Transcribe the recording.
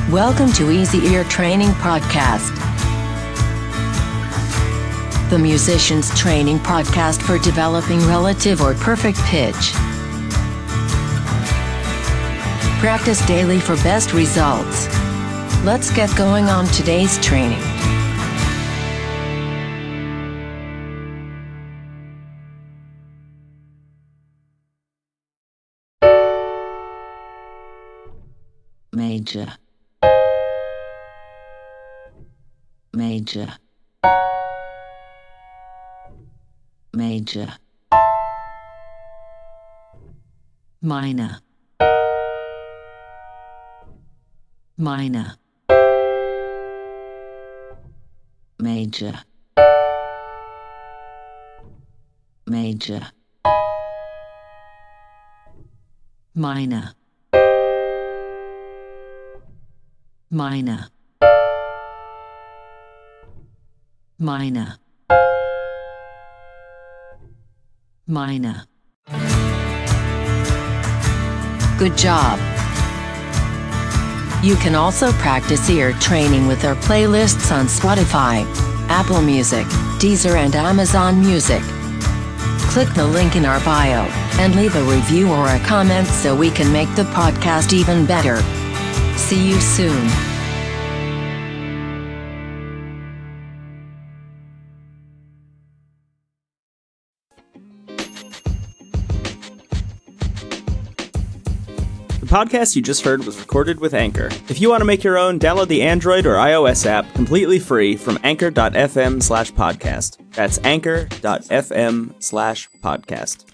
Welcome to Easy Ear Training Podcast, the musician's training podcast for developing relative or perfect pitch. Practice daily for best results. Let's get going on today's training. Major, major, major, minor, minor, major, major, minor, minor, minor, minor. Good job. You can also practice ear training with our playlists on Spotify, Apple Music, Deezer and Amazon Music. Click the link in our bio and leave a review or a comment so we can make the podcast even better. See you soon. The podcast you just heard was recorded with Anchor. If you want to make your own, download the Android or iOS app completely free from anchor.fm/podcast. That's anchor.fm/podcast.